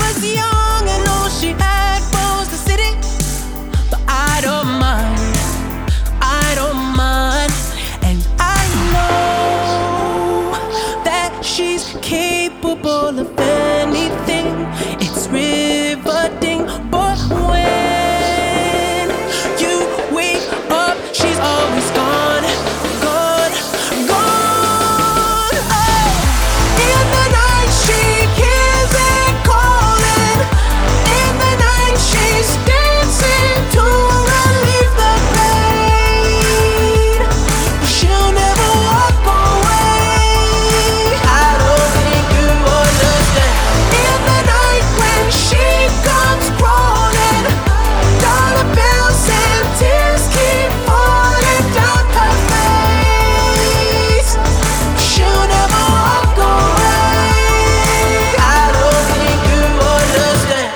was young and all she had was the city. But I don't mind, I don't mind. And I know that she's capable of anything. It's riveting, but when you wake up, she's always gone, gone, gone. Oh, in the night she hears it calling. In the night she's dancing to relieve the pain. But she'll never walk away. I don't think you understand. In the night when she comes crawling, dollar bills and tears keep falling down her face. She'll never walk away. I don't think you understand.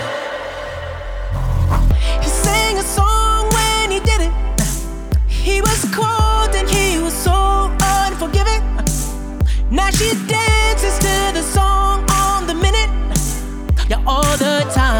He sang a song when he did it. He was cold and he was so unforgiving. Now she dances to the song on the minute. Yeah, all the time.